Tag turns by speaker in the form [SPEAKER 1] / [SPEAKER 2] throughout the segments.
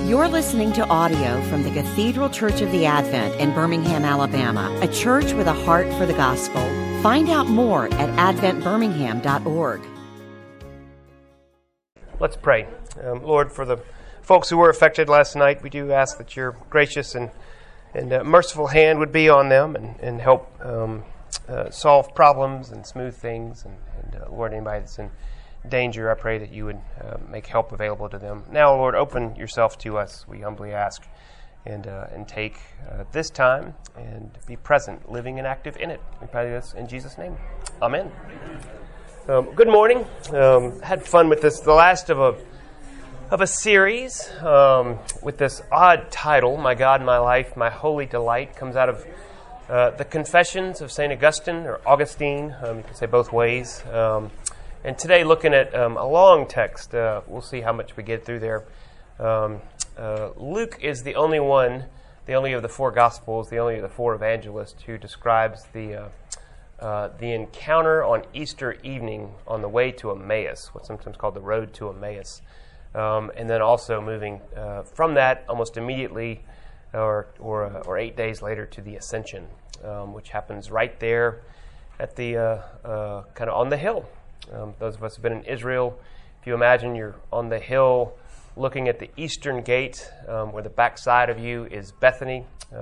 [SPEAKER 1] You're listening to audio from the Cathedral Church of the Advent in Birmingham, Alabama, a church with a heart for the gospel. Find out more at adventbirmingham.org.
[SPEAKER 2] Let's pray. Lord, for the folks who were affected last night, we do ask that your gracious and merciful hand would be on them and help solve problems and smooth things. And Lord, anybody that's in danger, I pray that you would make help available to them. Now, Lord, open yourself to us, we humbly ask, and take this time and be present, living and active in it. We pray this in Jesus' name. Amen. Good morning. Had fun with this, the last of a series with this odd title, My God, My Life, My Holy Delight. Comes out of the Confessions of St. Augustine, or Augustine. You can say both ways. And today, looking at a long text, we'll see how much we get through there. Luke is the only of the four Gospels, the only of the four evangelists who describes the encounter on Easter evening on the way to Emmaus, what's sometimes called the road to Emmaus. And then also moving from that almost immediately or 8 days later to the Ascension, which happens right there at the kind of on the hill. Those of us who have been in Israel, if you imagine you're on the hill looking at the eastern gate where the backside of you is Bethany.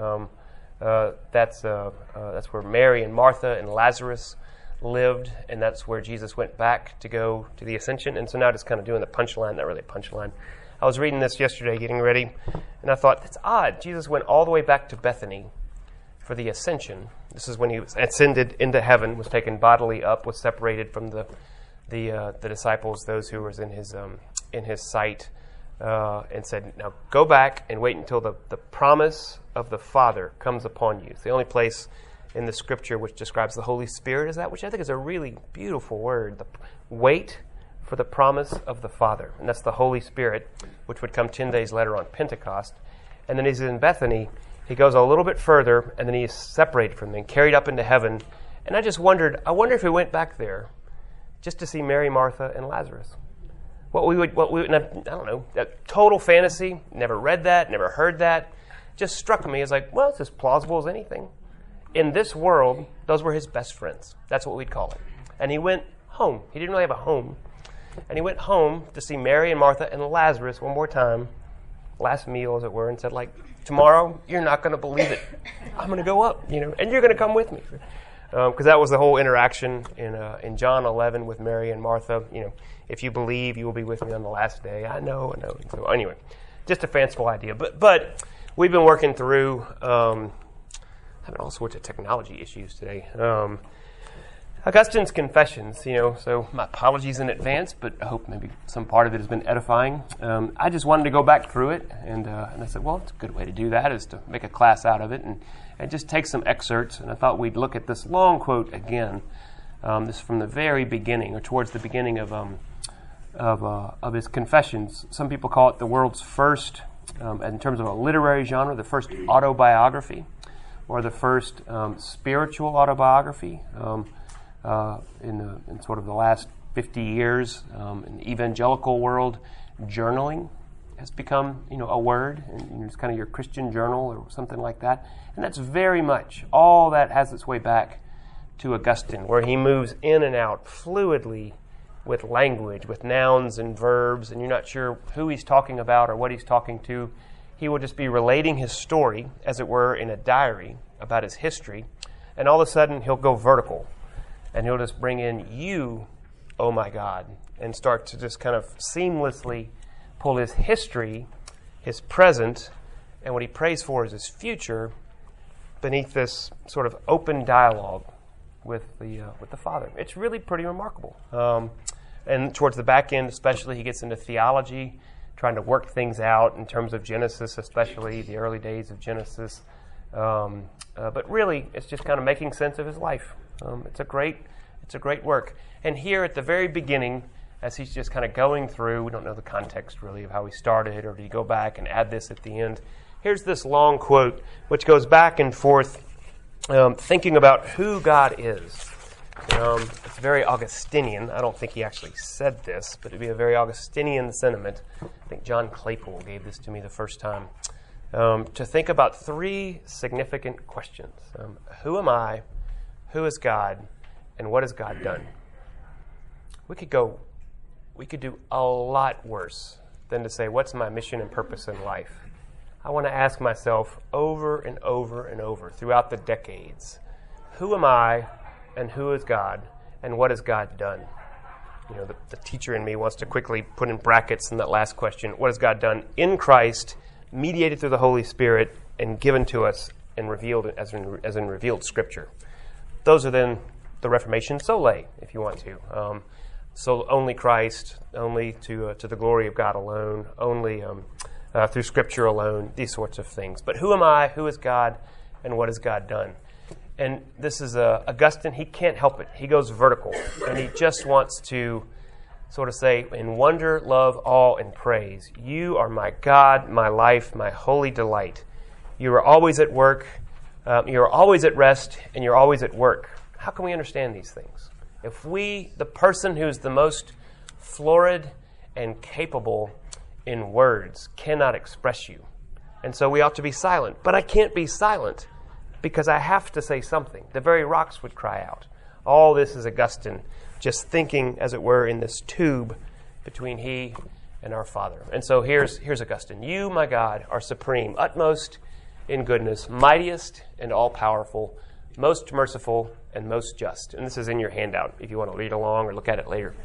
[SPEAKER 2] That's where Mary and Martha and Lazarus lived, and that's where Jesus went back to go to the Ascension. And so now just kind of doing the punchline, not really a punchline. I was reading this yesterday, getting ready, and I thought, that's odd. Jesus went all the way back to Bethany for the Ascension. This is when he was ascended into heaven, was taken bodily up, was separated from the disciples, those who was in his sight, and said, now go back and wait until the promise of the Father comes upon you. It's the only place in the Scripture which describes the Holy Spirit as that, which I think is a really beautiful word. Wait for the promise of the Father. And that's the Holy Spirit, which would come 10 days later on Pentecost. And then he's in Bethany. He goes a little bit further, and then he's separated from them and carried up into heaven. And I just wondered, if he went back there just to see Mary, Martha, and Lazarus. I don't know, total fantasy, never read that, never heard that, just struck me as like, well, it's as plausible as anything. In this world, those were his best friends. That's what we'd call it. And he went home. He didn't really have a home. And he went home to see Mary and Martha and Lazarus one more time, last meal, as it were, and said, like, tomorrow, you're not going to believe it. I'm going to go up, and you're going to come with me. Because that was the whole interaction in John 11 with Mary and Martha. If you believe, you will be with me on the last day. I know. And so anyway, just a fanciful idea. But we've been working through having all sorts of technology issues today. Augustine's Confessions, so my apologies in advance, but I hope maybe some part of it has been edifying. I just wanted to go back through it, and I said, well, it's a good way to do that, is to make a class out of it and just take some excerpts. And I thought we'd look at this long quote again. This is from the very beginning, or towards the beginning of his Confessions. Some people call it the world's first, in terms of a literary genre, the first autobiography, or the first spiritual autobiography. In sort of the last 50 years, in the evangelical world, journaling has become, a word, and it's kind of your Christian journal or something like that. And that's very much, all that has its way back to Augustine, where he moves in and out fluidly with language, with nouns and verbs, and you're not sure who he's talking about or what he's talking to. He will just be relating his story, as it were, in a diary about his history, and all of a sudden he'll go vertical. And he'll just bring in you, oh my God, and start to just kind of seamlessly pull his history, his present, and what he prays for is his future beneath this sort of open dialogue with the Father. It's really pretty remarkable. And towards the back end especially, he gets into theology, trying to work things out in terms of Genesis, especially the early days of Genesis. But really, it's just kind of making sense of his life. It's a great work. And here at the very beginning, as he's just kind of going through, we don't know the context really of how he started, or did he go back and add this at the end. Here's this long quote, which goes back and forth, thinking about who God is It's very Augustinian. I don't think he actually said this, but it'd be a very Augustinian sentiment. I think John Claypool gave this to me the first time. To think about three significant questions. Who am I? Who is God? And what has God done? We could do a lot worse than to say, what's my mission and purpose in life? I want to ask myself over and over and over throughout the decades, who am I and who is God and what has God done? You know, the teacher in me wants to quickly put in brackets in that last question, what has God done in Christ, mediated through the Holy Spirit, and given to us and revealed as in revealed Scripture? Those are then the Reformation sole, if you want to. So only Christ, only to the glory of God alone, only through Scripture alone, these sorts of things. But who am I, who is God, and what has God done? And this is Augustine. He can't help it. He goes vertical, and he just wants to sort of say, in wonder, love, awe, and praise, you are my God, my life, my holy delight. You are always at work, you are always at rest, and you're always at work. How can we understand these things? If the person who's the most florid and capable in words, cannot express you, and so we ought to be silent. But I can't be silent because I have to say something. The very rocks would cry out. All this is Augustine just thinking, as it were, in this tube between he and our Father. And so here's Augustine. You, my God, are supreme, utmost in goodness, mightiest and all-powerful, most merciful and most just. And this is in your handout if you want to read along or look at it later.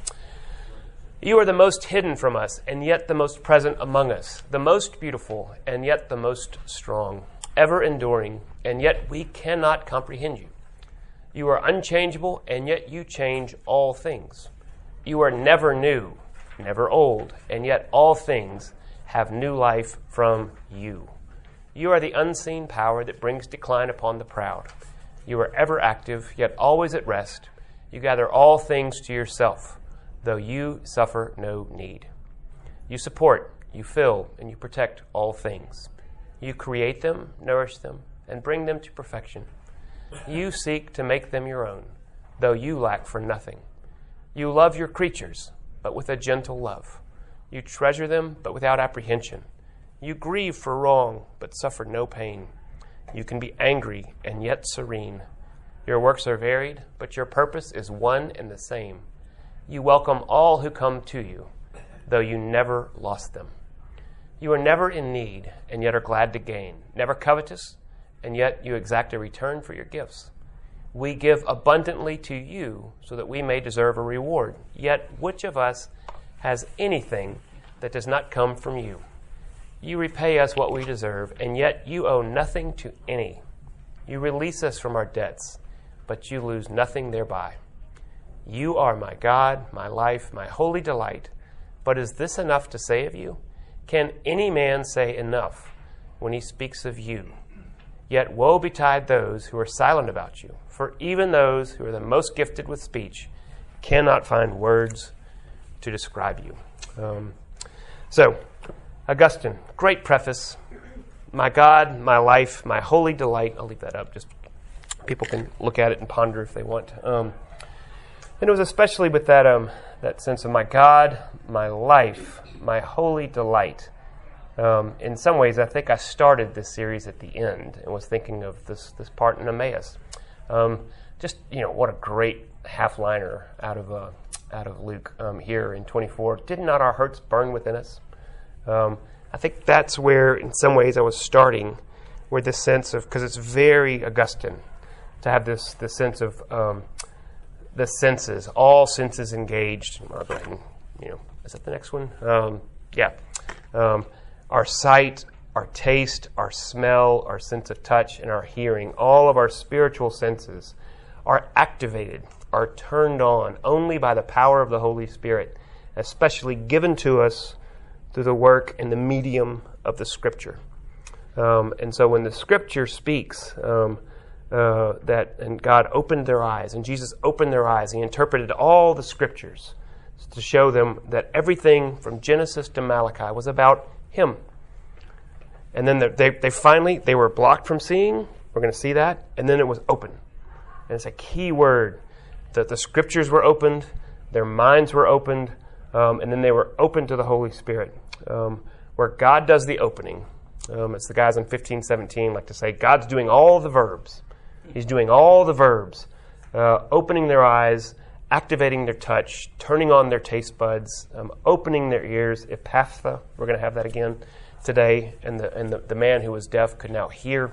[SPEAKER 2] You are the most hidden from us, and yet the most present among us, the most beautiful, and yet the most strong, ever enduring, and yet we cannot comprehend you. You are unchangeable, and yet you change all things. You are never new, never old, and yet all things have new life from you. You are the unseen power that brings decline upon the proud. You are ever active, yet always at rest. You gather all things to yourself, though you suffer no need. You support, you fill, and you protect all things. You create them, nourish them, and bring them to perfection. You seek to make them your own, though you lack for nothing. You love your creatures, but with a gentle love. You treasure them, but without apprehension. You grieve for wrong, but suffer no pain. You can be angry and yet serene. Your works are varied, but your purpose is one and the same. You welcome all who come to you, though you never lost them. You are never in need, and yet are glad to gain. Never covetous, and yet you exact a return for your gifts. We give abundantly to you, so that we may deserve a reward. Yet which of us has anything that does not come from you? You repay us what we deserve, and yet you owe nothing to any. You release us from our debts, but you lose nothing thereby. You are my God, my life, my holy delight. But is this enough to say of you? Can any man say enough when he speaks of you? Yet woe betide those who are silent about you, for even those who are the most gifted with speech cannot find words to describe you. So, Augustine, great preface. My God, my life, my holy delight. I'll leave that up. Just people can look at it and ponder if they want. And it was especially with that sense of my God, my life, my holy delight. In some ways, I think I started this series at the end and was thinking of this part in Emmaus. What a great half-liner out of Luke here in 24. Did not our hearts burn within us? I think that's where, in some ways, I was starting, where this sense of, because it's very Augustine to have this sense of the senses, all senses engaged. I'll go ahead and, is that the next one? Our sight, our taste, our smell, our sense of touch, and our hearing, all of our spiritual senses are activated, are turned on only by the power of the Holy Spirit, especially given to us through the work and the medium of the Scripture. And so when the Scripture speaks and God opened their eyes, and Jesus opened their eyes, He interpreted all the Scriptures to show them that everything from Genesis to Malachi was about Him. And then they were blocked from seeing. We're going to see that. And then it was open. And it's a key word. the scriptures were opened, their minds were opened, and then they were open to the Holy Spirit. Where God does the opening. It's the guys in 15:17 like to say, God's doing all the verbs. He's doing all the verbs. Opening their eyes, activating their touch, turning on their taste buds, opening their ears. Epaphtha, we're going to have that again today. And the man who was deaf could now hear.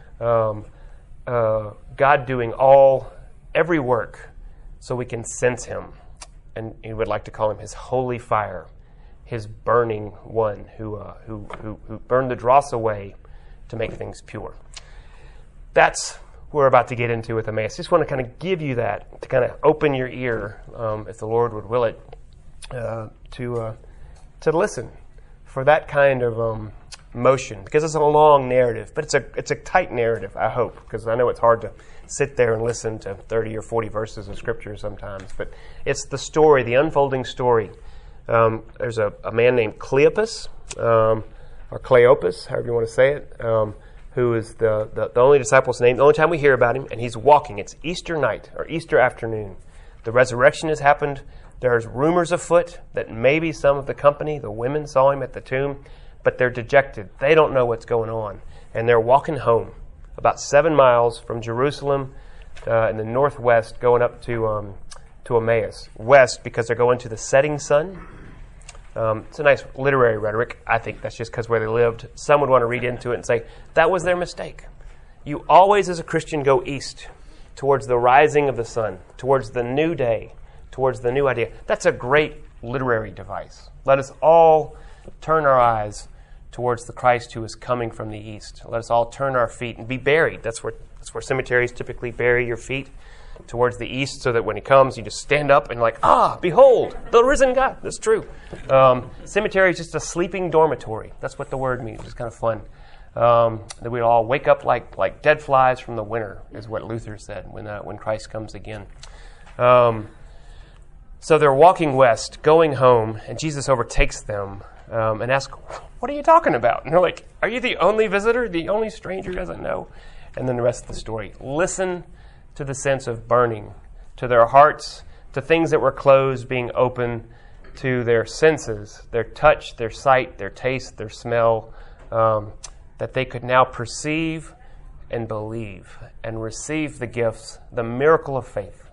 [SPEAKER 2] God doing every work so we can sense him. And he would like to call him his holy fire, his burning one who burned the dross away to make things pure. That's what we're about to get into with Emmaus. Just want to kind of give you that, to kind of open your ear, if the Lord would will it, to listen for that kind of motion, because it's a long narrative, but it's a tight narrative, I hope, because I know it's hard to sit there and listen to 30 or 40 verses of Scripture sometimes, but it's the story, the unfolding story. There's a man named Cleopas, or Cleopas, however you want to say it, who is the only disciple's name, the only time we hear about him, and he's walking. It's Easter night, or Easter afternoon. The resurrection has happened. There's rumors afoot that maybe some of the company, the women, saw him at the tomb, but they're dejected. They don't know what's going on. And they're walking home, about 7 miles from Jerusalem in the northwest, going up to Emmaus. West, because they're going to the setting sun. It's a nice literary rhetoric. I think that's just because where they lived. Some would want to read into it and say, that was their mistake. You always, as a Christian, go east, towards the rising of the sun, towards the new day, towards the new idea. That's a great literary device. Let us all turn our eyes towards the Christ who is coming from the east. Let us all turn our feet and be buried. That's where cemeteries typically bury your feet, towards the east, so that when he comes, you just stand up and like, behold, the risen God. That's true. Cemetery is just a sleeping dormitory. That's what the word means. It's kind of fun. That we all wake up like dead flies from the winter, is what Luther said when Christ comes again. So they're walking west, going home, and Jesus overtakes them and asks, what are you talking about? And they're like, are you the only visitor, the only stranger who doesn't know? And then the rest of the story. Listen to the sense of burning, to their hearts, to things that were closed being open, to their senses, their touch, their sight, their taste, their smell, that they could now perceive and believe and receive the gifts, the miracle of faith.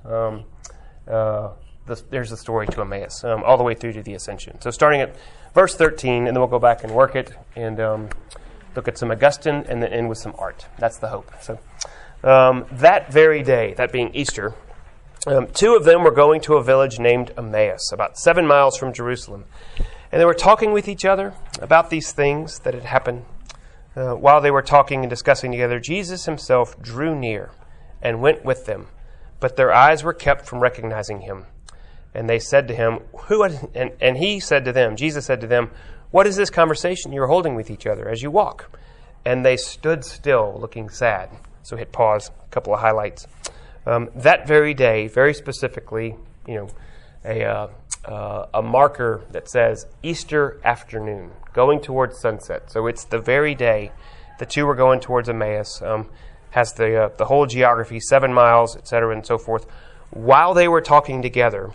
[SPEAKER 2] There's the story to Emmaus, all the way through to the ascension. So starting at verse 13, and then we'll go back and work it and look at some Augustine and then end with some art. That's the hope. So that very day, that being Easter, two of them were going to a village named Emmaus, about 7 miles from Jerusalem. And they were talking with each other about these things that had happened. While they were talking and discussing together, Jesus himself drew near and went with them, but their eyes were kept from recognizing him. And they said to him, and he said to them, Jesus said to them, what is this conversation you are holding with each other as you walk? And they stood still, looking sad. So hit pause, a couple of highlights. That very day, very specifically, a marker that says Easter afternoon, going towards sunset. So it's the very day the two were going towards Emmaus. Has the whole geography, 7 miles, etc., and so forth. While they were talking together,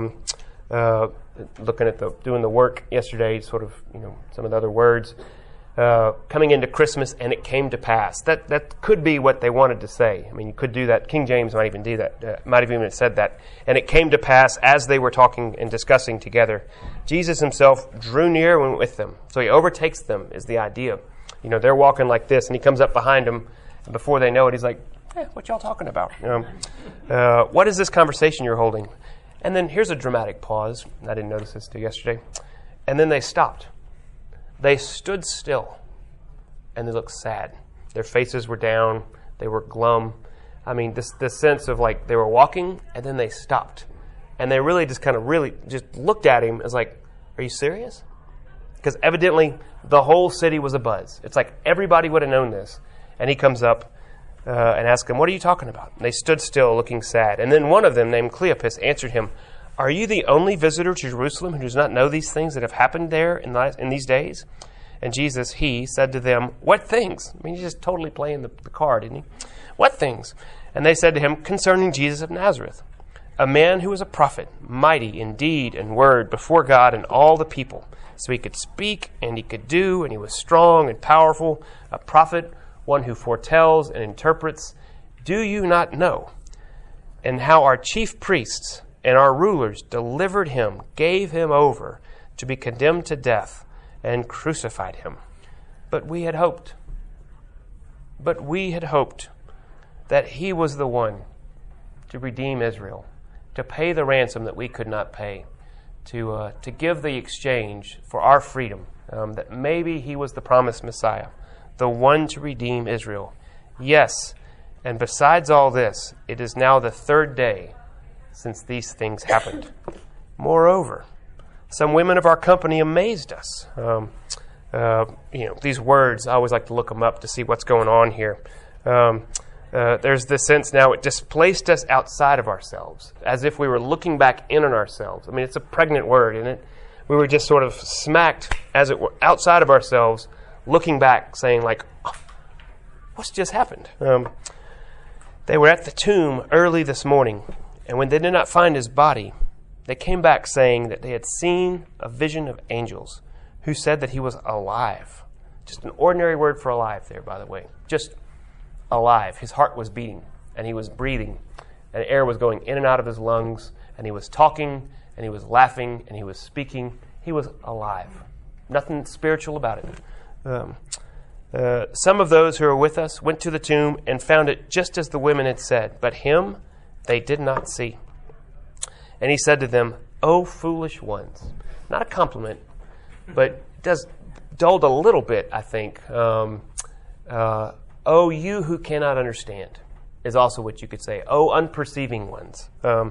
[SPEAKER 2] looking at doing the work yesterday, sort of, some of the other words, coming into Christmas, and it came to pass. That could be what they wanted to say. I mean, you could do that. King James might even do that. Might have even said that. And it came to pass as they were talking and discussing together. Jesus himself drew near and went with them. So he overtakes them is the idea. They're walking like this, and he comes up behind them, and before they know it, he's like, what y'all talking about? What is this conversation you're holding? And then here's a dramatic pause. I didn't notice this till yesterday. And then they stopped. They stood still, and they looked sad. Their faces were down. They were glum. I mean, this sense of like they were walking, and then they stopped. And they really just just looked at him as like, are you serious? Because evidently the whole city was abuzz. It's like everybody would have known this. And he comes up and asks them, what are you talking about? And they stood still, looking sad. And then one of them, named Cleopas, answered him, are you the only visitor to Jerusalem who does not know these things that have happened there in these days? And Jesus, he said to them, what things? I mean, he's just totally playing the card, isn't he? What things? And they said to him, concerning Jesus of Nazareth, a man who was a prophet, mighty in deed and word before God and all the people. So he could speak and he could do, and he was strong and powerful, a prophet, one who foretells and interprets. Do you not know? And how our chief priests and our rulers delivered him, gave him over to be condemned to death, and crucified him. But we had hoped that he was the one to redeem Israel, to pay the ransom that we could not pay, to give the exchange for our freedom, that maybe he was the promised Messiah, the one to redeem Israel. Yes, and besides all this, it is now the third day since these things happened. Moreover, some women of our company amazed us. These words, I always like to look them up to see what's going on here. There's this sense now it displaced us outside of ourselves, as if we were looking back in on ourselves. I mean, it's a pregnant word, isn't it? We were just sort of smacked, as it were, outside of ourselves, looking back, saying like, oh, what's just happened? They were at the tomb early this morning, and when they did not find his body, they came back saying that they had seen a vision of angels who said that he was alive. Just an ordinary word for alive there, by the way. Just alive. His heart was beating, and he was breathing, and air was going in and out of his lungs, and he was talking, and he was laughing, and he was speaking. He was alive. Nothing spiritual about it. Some of those who were with us went to the tomb and found it just as the women had said, but him they did not see. And he said to them, "O foolish ones." Not a compliment, but it does dulled a little bit, I think. "O you who cannot understand," is also what you could say. "O unperceiving ones."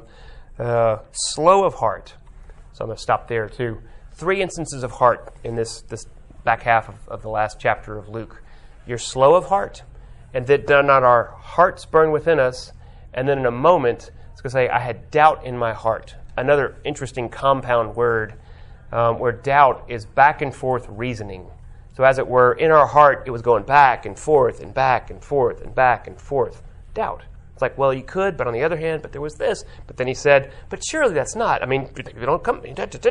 [SPEAKER 2] Slow of heart. So I'm going to stop there too. 3 instances of heart in this back half of the last chapter of Luke. You're slow of heart, and that not our hearts burn within us, and then in a moment, it's going to say, "I had doubt in my heart." Another interesting compound word where doubt is back and forth reasoning. So as it were, in our heart, it was going back and forth and back and forth and back and forth. Doubt. It's like, well, you could, but on the other hand, but there was this. But then he said, but surely that's not. I mean, you don't come.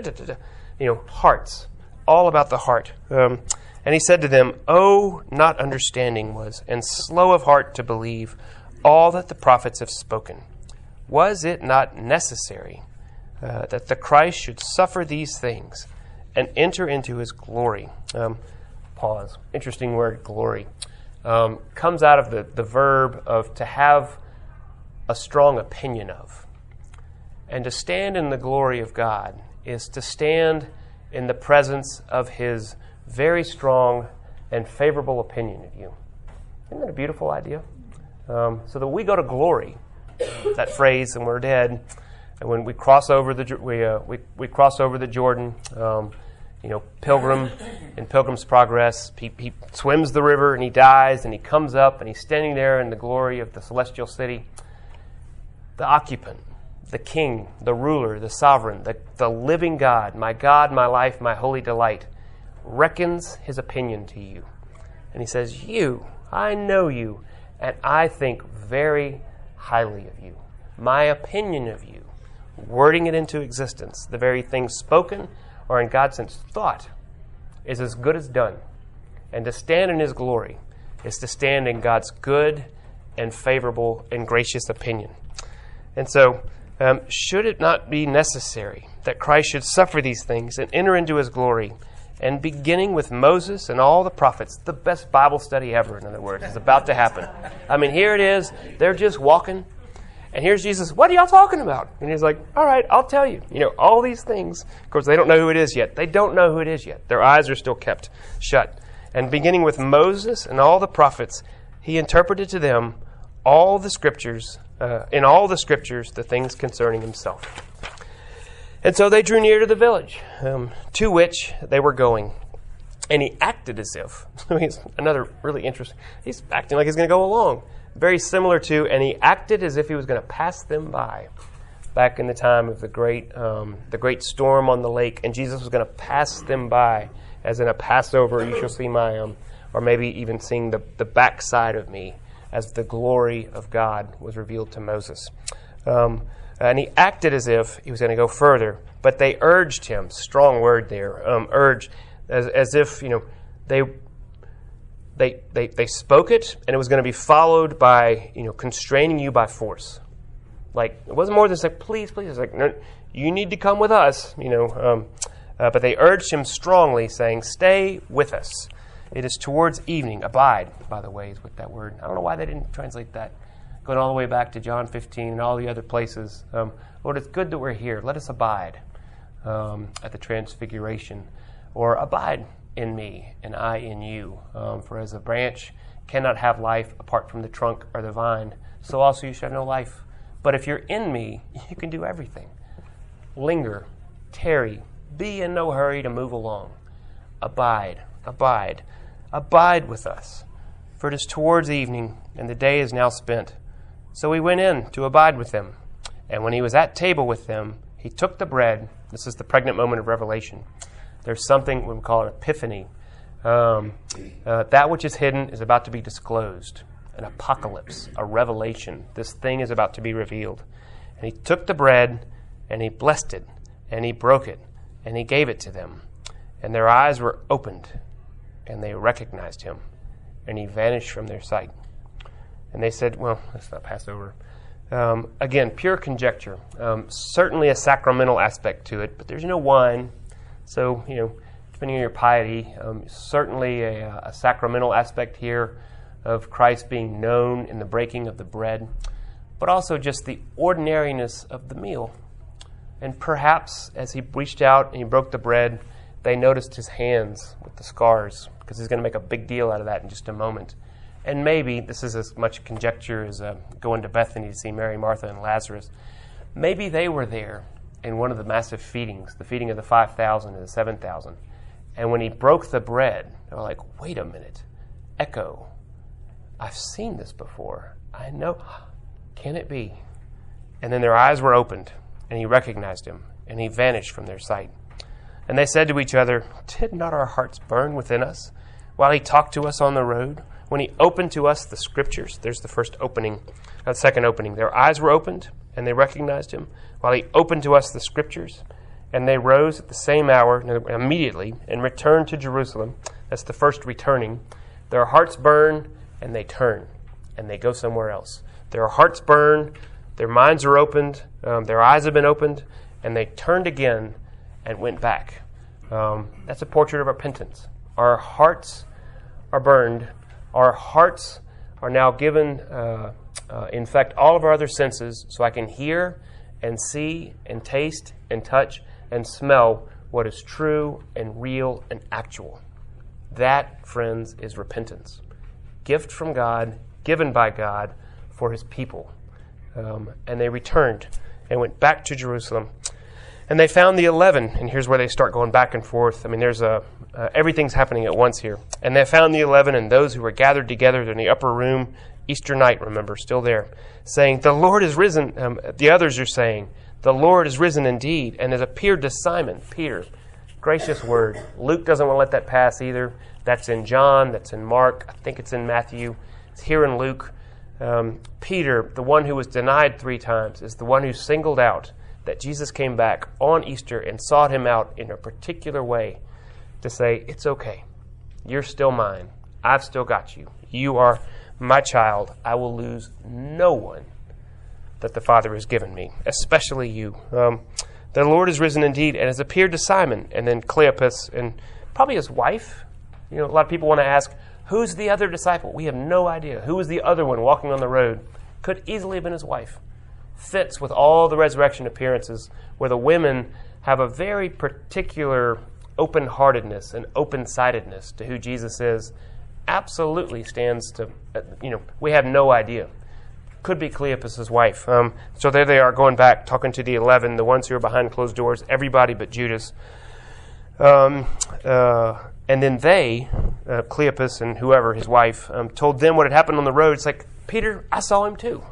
[SPEAKER 2] Hearts. All about the heart. And he said to them, "Oh, not understanding was, and slow of heart to believe all that the prophets have spoken. Was it not necessary that the Christ should suffer these things and enter into his glory?" Pause. Interesting word, glory. Comes out of the verb of to have a strong opinion of. And to stand in the glory of God is to stand in the presence of his very strong and favorable opinion of you. Isn't that a beautiful idea? So that we go to glory, that phrase, and we're dead, and when we cross over we cross over the Jordan, Pilgrim in Pilgrim's Progress, he swims the river and he dies and he comes up and he's standing there in the glory of the celestial city. The occupant, the king, the ruler, the sovereign, the living God, my life, my holy delight, reckons his opinion to you. And he says, I know you, and I think very highly of you. My opinion of you, wording it into existence, the very thing spoken or in God's sense thought, is as good as done. And to stand in his glory is to stand in God's good and favorable and gracious opinion. And so, should it not be necessary that Christ should suffer these things and enter into his glory? And beginning with Moses and all the prophets, the best Bible study ever, in other words, is about to happen. I mean, here it is. They're just walking. And here's Jesus. What are y'all talking about? And he's like, all right, I'll tell you. All these things. Of course, they don't know who it is yet. They don't know who it is yet. Their eyes are still kept shut. And beginning with Moses and all the prophets, he interpreted to them all the scriptures, in all the scriptures, the things concerning himself. And so they drew near to the village, to which they were going. And he acted as if, he's another really interesting, he's acting like he's going to go along. Very similar to, and he acted as if he was going to pass them by. Back in the time of the great storm on the lake, and Jesus was going to pass them by, as in a Passover, you shall see my, or maybe even seeing the backside of me, as the glory of God was revealed to Moses. And he acted as if he was going to go further. But they urged him, strong word there, urged, as if, they spoke it, and it was going to be followed by, constraining you by force. Like, it wasn't more than like, please. It's like, no, you need to come with us, But they urged him strongly, saying, stay with us. It is towards evening. Abide, by the way, is what that word. I don't know why they didn't translate that. Going all the way back to John 15 and all the other places. Lord, it's good that we're here. Let us abide at the transfiguration. Or abide in me and I in you. For as a branch cannot have life apart from the trunk or the vine, so also you shall have no life. But if you're in me, you can do everything. Linger, tarry, be in no hurry to move along. Abide with us. For it is towards evening, and the day is now spent. So he went in to abide with them. And when he was at table with them, he took the bread. This is the pregnant moment of revelation. There's something we call an epiphany. That which is hidden is about to be disclosed. An apocalypse, a revelation. This thing is about to be revealed. And he took the bread, and he blessed it, and he broke it, and he gave it to them. And their eyes were opened, and they recognized him, and he vanished from their sight. And they said, well, that's not Passover. Again, pure conjecture. Certainly a sacramental aspect to it, but there's no wine. So, depending on your piety, certainly a sacramental aspect here of Christ being known in the breaking of the bread, but also just the ordinariness of the meal. And perhaps as he reached out and he broke the bread, they noticed his hands with the scars, because he's going to make a big deal out of that in just a moment. And maybe, this is as much conjecture as going to Bethany to see Mary, Martha, and Lazarus, maybe they were there in one of the massive feedings, the feeding of the 5,000 and the 7,000. And when he broke the bread, they were like, wait a minute, echo. I've seen this before. I know. Can it be? And then their eyes were opened, and he recognized him, and he vanished from their sight. And they said to each other, did not our hearts burn within us while he talked to us on the road? When he opened to us the Scriptures, there's the second opening. Their eyes were opened, and they recognized him, while he opened to us the Scriptures. And they rose at the same hour immediately and returned to Jerusalem. That's the first returning. Their hearts burn, and they turn, and they go somewhere else. Their hearts burn, their minds are opened, their eyes have been opened, and they turned again and went back. That's a portrait of repentance. Our hearts are burned. Our hearts are now given, in fact, all of our other senses, so I can hear and see and taste and touch and smell what is true and real and actual. That, friends, is repentance. Gift from God, given by God for his people. And they returned and went back to Jerusalem. And they found the 11, and here's where they start going back and forth. I mean, there's everything's happening at once here. And they found the 11 and those who were gathered together in the upper room, Easter night, remember, still there, saying, the Lord is risen. The others are saying, the Lord is risen indeed, and has appeared to Simon, Peter. Gracious word. Luke doesn't want to let that pass either. That's in John, that's in Mark, I think it's in Matthew. It's here in Luke. Peter, the one who was denied 3 times, is the one who singled out that Jesus came back on Easter and sought him out in a particular way to say, it's okay. You're still mine. I've still got you. You are my child. I will lose no one that the Father has given me, especially you. The Lord is risen indeed and has appeared to Simon, and then Cleopas and probably his wife. A lot of people want to ask, who's the other disciple? We have no idea. Who was the other one walking on the road? Could easily have been his wife. Fits with all the resurrection appearances where the women have a very particular open-heartedness and open-sightedness to who Jesus is. Absolutely stands to, we have no idea. Could be Cleopas' wife. So there they are going back, talking to the 11, the ones who are behind closed doors, everybody but Judas. And then they, Cleopas and whoever, his wife, told them what had happened on the road. It's like, Peter, I saw him too.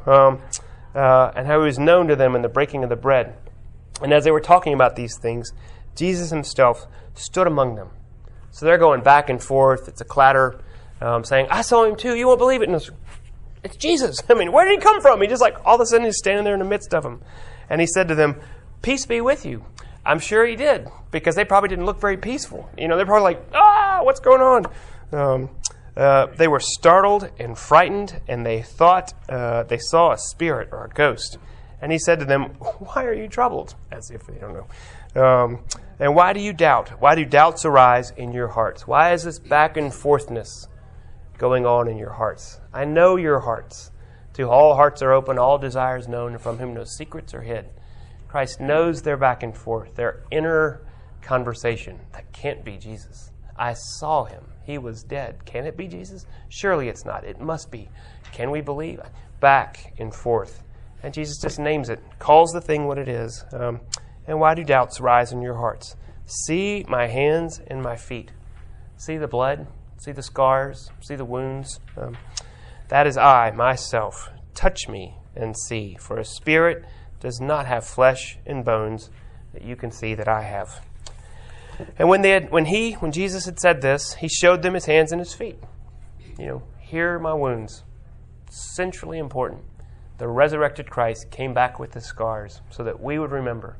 [SPEAKER 2] And how he was known to them in the breaking of the bread. And as they were talking about these things, Jesus himself stood among them. So they're going back and forth. It's a clatter, saying, I saw him too. You won't believe it. And it's Jesus. I mean, where did he come from? He just like, all of a sudden he's standing there in the midst of them. And he said to them, peace be with you. I'm sure he did, because they probably didn't look very peaceful. You know, they're probably like, what's going on? They were startled and frightened, and they thought they saw a spirit or a ghost. And he said to them, why are you troubled? As if they don't know. And why do you doubt? Why do doubts arise in your hearts? Why is this back and forthness going on in your hearts? I know your hearts. To all hearts are open, all desires known, and from whom no secrets are hid. Christ knows their back and forth, their inner conversation. That can't be Jesus. I saw him. He was dead. Can it be Jesus? Surely it's not. It must be. Can we believe? Back and forth. And Jesus just names it, calls the thing what it is. And why do doubts rise in your hearts? See my hands and my feet. See the blood. See the scars. See the wounds. That is I, myself. Touch me and see. For a spirit does not have flesh and bones that you can see that I have. And when Jesus had said this, he showed them his hands and his feet. You know, here are my wounds. Centrally important. The resurrected Christ came back with the scars so that we would remember.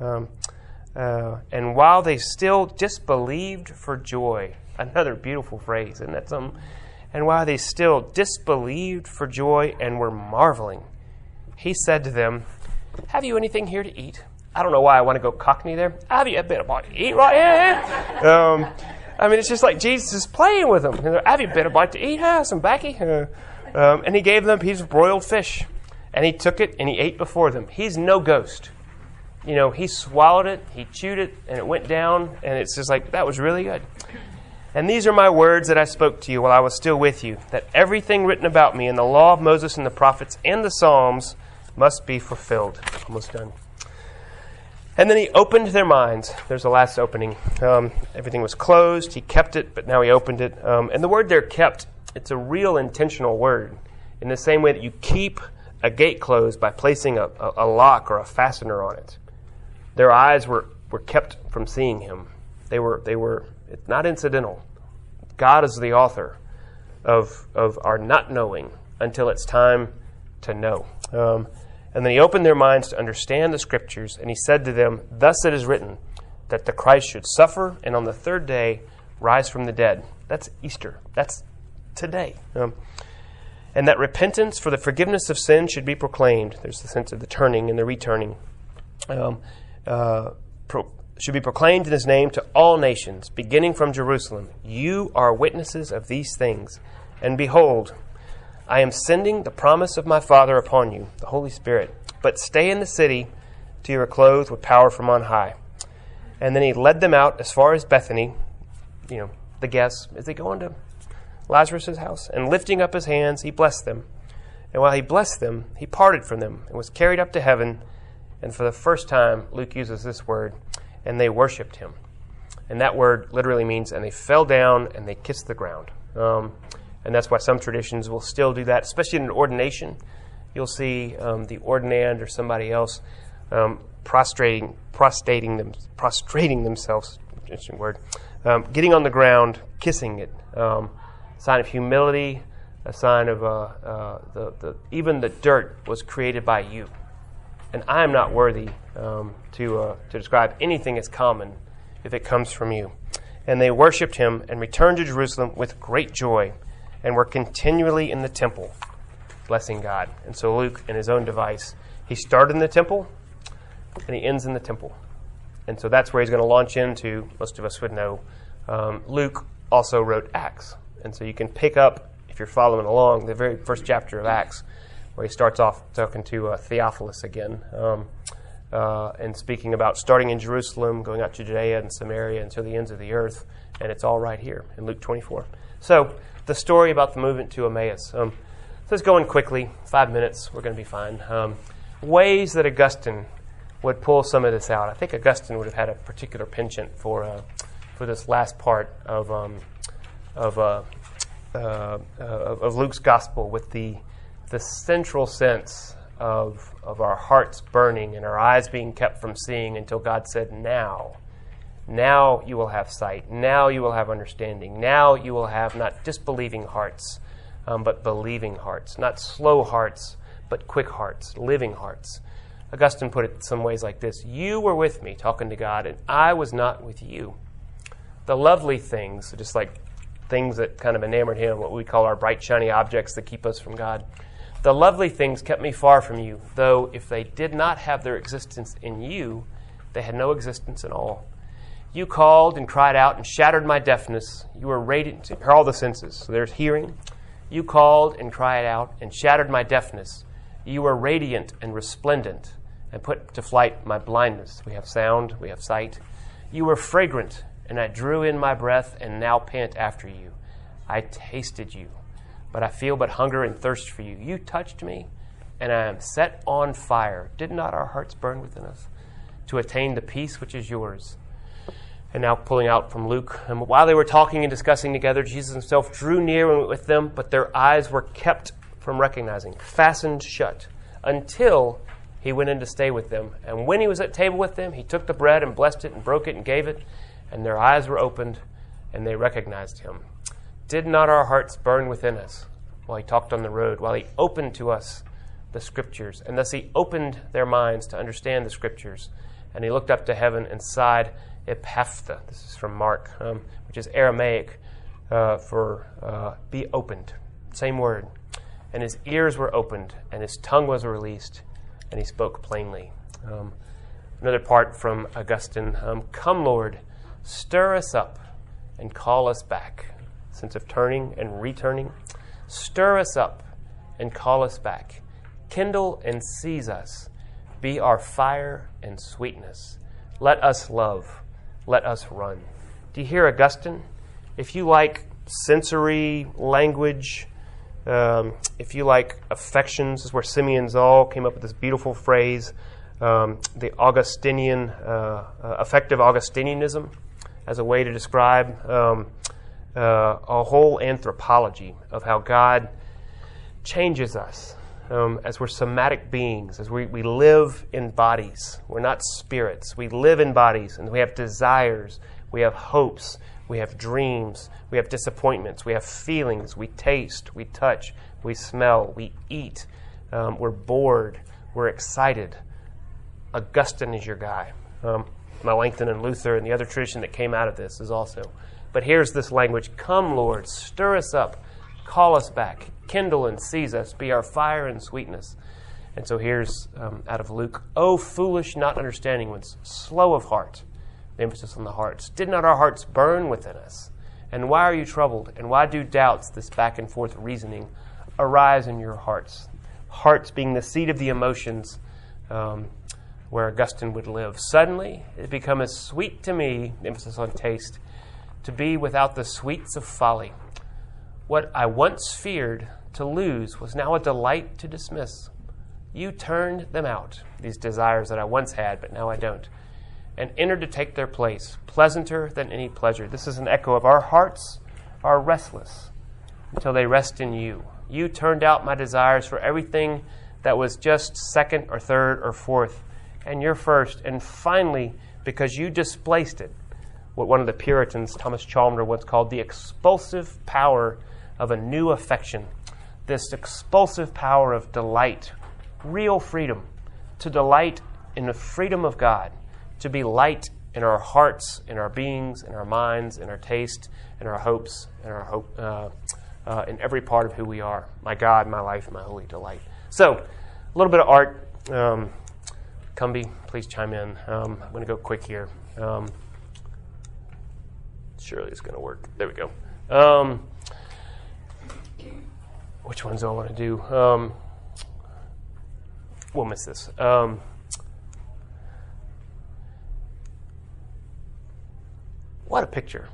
[SPEAKER 2] And while they still disbelieved for joy, another beautiful phrase, isn't that something? And while they still disbelieved for joy and were marveling, he said to them, have you anything here to eat? I don't know why I want to go Cockney there. Have you a bit of bite to eat right here? I mean, it's just like Jesus is playing with them. Have you a bit of bite to eat? Some baccy? And he gave them a piece of broiled fish. And he took it and he ate before them. He's no ghost. You know, he swallowed it, he chewed it, and it went down. And it's just like, that was really good. And these are my words that I spoke to you while I was still with you, that everything written about me in the law of Moses and the prophets and the Psalms must be fulfilled. Almost done. And then he opened their minds. There's the last opening. Everything was closed. He kept it, but now he opened it. And the word there, kept, it's a real intentional word. In the same way that you keep a gate closed by placing a lock or a fastener on it. Their eyes were kept from seeing him. They were. It's not incidental. God is the author of our not knowing until it's time to know. And then he opened their minds to understand the Scriptures, and he said to them, thus it is written, that the Christ should suffer and on the third day rise from the dead. That's Easter. That's today. And that repentance for the forgiveness of sin should be proclaimed. There's the sense of the turning and the returning. Should be proclaimed in his name to all nations, beginning from Jerusalem. You are witnesses of these things. And behold, I am sending the promise of my Father upon you, the Holy Spirit. But stay in the city till you are clothed with power from on high. And then he led them out as far as Bethany, the guests, as they go into Lazarus' house. And lifting up his hands, he blessed them. And while he blessed them, he parted from them and was carried up to heaven. And for the first time, Luke uses this word, and they worshipped him. And that word literally means, and they fell down and they kissed the ground. And that's why some traditions will still do that, especially in an ordination. You'll see the ordinand or somebody else prostrating themselves, interesting word, getting on the ground, kissing it. Sign of humility, a sign of even the dirt was created by you. And I am not worthy to describe anything as common if it comes from you. And they worshipped him and returned to Jerusalem with great joy and were continually in the temple, blessing God. And so Luke, in his own device, he started in the temple and he ends in the temple. And so that's where he's going to launch into, most of us would know, Luke also wrote Acts. And so you can pick up, if you're following along, the very first chapter of Acts, where he starts off talking to Theophilus again, and speaking about starting in Jerusalem, going out to Judea and Samaria and to the ends of the earth. And it's all right here in Luke 24. So the story about the movement to Emmaus. So it's going quickly, 5 minutes, we're going to be fine. Ways that Augustine would pull some of this out. I think Augustine would have had a particular penchant for this last part of Luke's gospel, with the central sense of our hearts burning and our eyes being kept from seeing until God said, now you will have sight. Now you will have understanding. Now you will have not disbelieving hearts, but believing hearts. Not slow hearts, but quick hearts, living hearts. Augustine put it some ways like this: you were with me, talking to God, and I was not with you. The lovely things, just like things that kind of enamored him, what we call our bright, shiny objects that keep us from God. The lovely things kept me far from you, though if they did not have their existence in you, they had no existence at all. You called and cried out and shattered my deafness. You were radiant. Here are all the senses. So there's hearing. You called and cried out and shattered my deafness. You were radiant and resplendent and put to flight my blindness. We have sound, we have sight. You were fragrant, and I drew in my breath and now pant after you. I tasted you, but I feel but hunger and thirst for you. You touched me, and I am set on fire. Did not our hearts burn within us to attain the peace which is yours? And now pulling out from Luke. And while they were talking and discussing together, Jesus himself drew near and went with them, but their eyes were kept from recognizing, fastened shut, until he went in to stay with them. And when he was at table with them, he took the bread and blessed it and broke it and gave it, and their eyes were opened, and they recognized him. Did not our hearts burn within us while he talked on the road, while he opened to us the Scriptures? And thus he opened their minds to understand the Scriptures. And he looked up to heaven and sighed, Epaphta. This is from Mark, which is Aramaic for be opened. Same word. And his ears were opened, and his tongue was released, and he spoke plainly. Another part from Augustine. Come, Lord, stir us up and call us back. Sense of turning and returning. Stir us up and call us back. Kindle and seize us. Be our fire and sweetness. Let us love. Let us run. Do you hear Augustine? If you like sensory language, if you like affections, this is where Simeon Zoll came up with this beautiful phrase, the Augustinian, affective Augustinianism, as a way to describe a whole anthropology of how God changes us as we're somatic beings, as we live in bodies. We're not spirits. We live in bodies, and we have desires, we have hopes, we have dreams, we have disappointments, we have feelings, we taste, we touch, we smell, we eat, we're bored, we're excited. Augustine is your guy. Melanchthon and Luther and the other tradition that came out of this is also. But here's this language: come, Lord, stir us up, call us back, kindle and seize us, be our fire and sweetness. And so here's out of Luke, O foolish, not understanding ones, slow of heart. The emphasis on the hearts. Did not our hearts burn within us? And why are you troubled? And why do doubts, this back and forth reasoning, arise in your hearts? Hearts being the seat of the emotions, where Augustine would live. Suddenly, it become as sweet to me, emphasis on taste, to be without the sweets of folly. What I once feared to lose was now a delight to dismiss. You turned them out, these desires that I once had, but now I don't, and entered to take their place, pleasanter than any pleasure. This is an echo of our hearts are restless until they rest in you. You turned out my desires for everything that was just second or third or fourth, and you're first. And finally, because you displaced it, what one of the Puritans, Thomas Chalmers, once called the expulsive power of a new affection, this expulsive power of delight, real freedom, to delight in the freedom of God, to be light in our hearts, in our beings, in our minds, in our taste, in our hopes, in every part of who we are. My God, my life, my holy delight. So, a little bit of art. Cumby, please chime in. I'm going to go quick here. Surely it's going to work. There we go. Which ones do I want to do? We'll miss this. What a picture.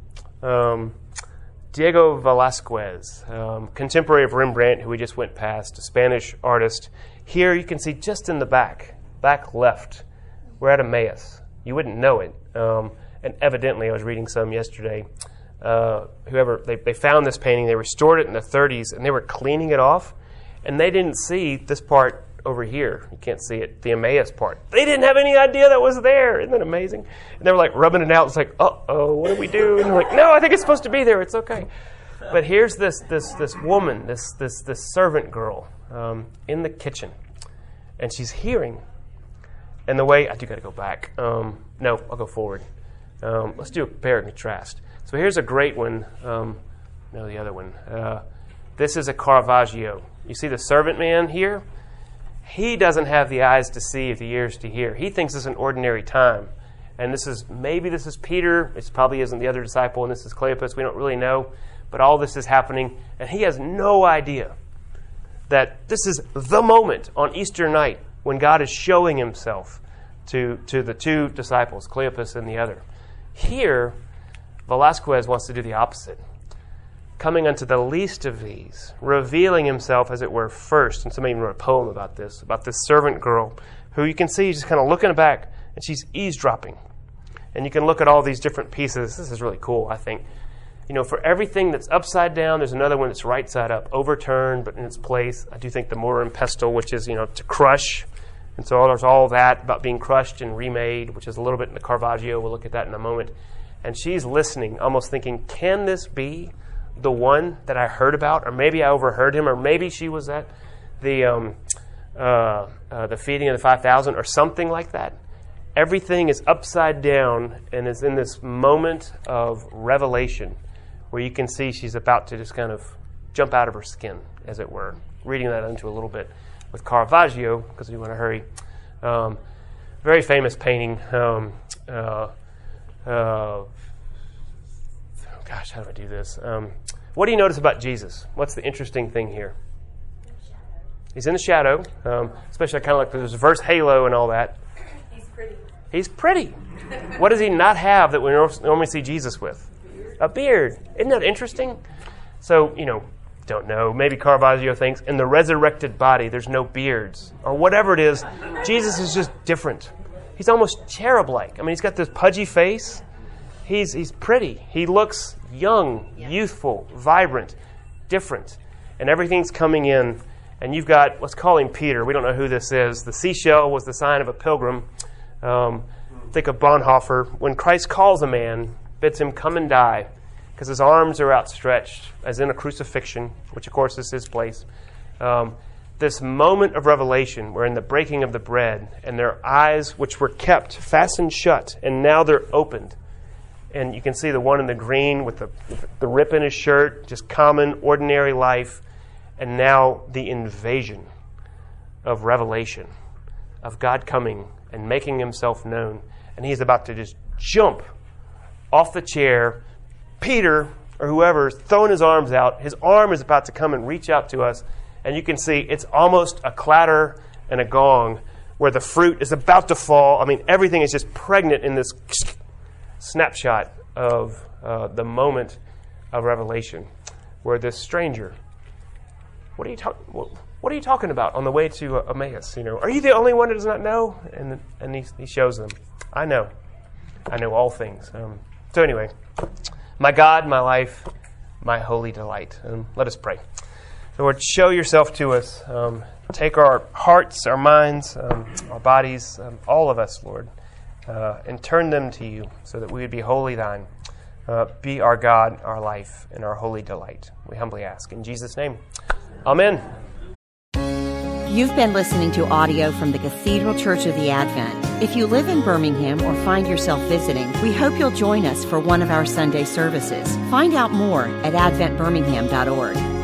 [SPEAKER 2] Diego Velázquez, contemporary of Rembrandt, who we just went past, a Spanish artist. Here you can see just in the back left, we're at Emmaus. You wouldn't know it. And evidently, I was reading some yesterday, they found this painting, they restored it in the 30s, and they were cleaning it off, and they didn't see this part over here. You can't see it, the Emmaus part. They didn't have any idea that was there. Isn't that amazing? And they were like rubbing it out. It's like, uh-oh, what do we do? And they're like, no, I think it's supposed to be there. It's okay. But here's this woman, this servant girl in the kitchen, and she's hearing. And the way I do got to go back. No, I'll go forward. Let's do a compare and contrast. So here's a great one. No, the other one. This is a Caravaggio. You see the servant man here? He doesn't have the eyes to see or the ears to hear. He thinks it's an ordinary time. And this is Peter. It probably isn't the other disciple, and this is Cleopas. We don't really know. But all this is happening, and he has no idea that this is the moment on Easter night when God is showing himself to the two disciples, Cleopas and the other. Here, Velázquez wants to do the opposite. Coming unto the least of these, revealing himself, as it were, first. And somebody even wrote a poem about this servant girl, who you can see just kind of looking back, and she's eavesdropping. And you can look at all these different pieces. This is really cool, I think. You know, for everything that's upside down, there's another one that's right side up, overturned, but in its place. I do think the mortar and pestle, which is, to crush. And so there's all that about being crushed and remade, which is a little bit in the Caravaggio. We'll look at that in a moment. And she's listening, almost thinking, can this be the one that I heard about? Or maybe I overheard him, or maybe she was at the feeding of the 5,000 or something like that. Everything is upside down and is in this moment of revelation where you can see she's about to just kind of jump out of her skin, as it were. Reading that into a little bit with Caravaggio, because we want to hurry. Very famous painting. Gosh, how do I do this? What do you notice about Jesus? What's the interesting thing here? He's in the shadow, especially kind of like there's reverse halo and all that. He's pretty. What does he not have that we normally see Jesus with? A beard. Isn't that interesting? So, don't know. Maybe Caravaggio thinks in the resurrected body there's no beards. Or whatever it is, Jesus is just different. He's almost cherub-like. I mean, he's got this pudgy face. He's pretty. He looks young, youthful, vibrant, different. And everything's coming in. And you've got, let's call him Peter. We don't know who this is. The seashell was the sign of a pilgrim. Think of Bonhoeffer. When Christ calls a man, bids him come and die, because his arms are outstretched, as in a crucifixion, which of course is his place. This moment of revelation, where in the breaking of the bread, and their eyes, which were kept, fastened shut, and now they're opened. And you can see the one in the green with the rip in his shirt, just common, ordinary life, and now the invasion of revelation, of God coming and making himself known. And he's about to just jump off the chair. Peter, or whoever, is throwing his arms out. His arm is about to come and reach out to us. And you can see it's almost a clatter and a gong where the fruit is about to fall. I mean, everything is just pregnant in this snapshot of the moment of revelation where this stranger, what are you talking about on the way to Emmaus? Are you the only one that does not know? And he shows them, I know all things. So anyway, my God, my life, my holy delight. Let us pray. Lord, show yourself to us. Take our hearts, our minds, our bodies, all of us, Lord, and turn them to you so that we would be wholly thine. Be our God, our life, and our holy delight. We humbly ask. In Jesus' name, amen.
[SPEAKER 1] You've been listening to audio from the Cathedral Church of the Advent. If you live in Birmingham or find yourself visiting, we hope you'll join us for one of our Sunday services. Find out more at adventbirmingham.org.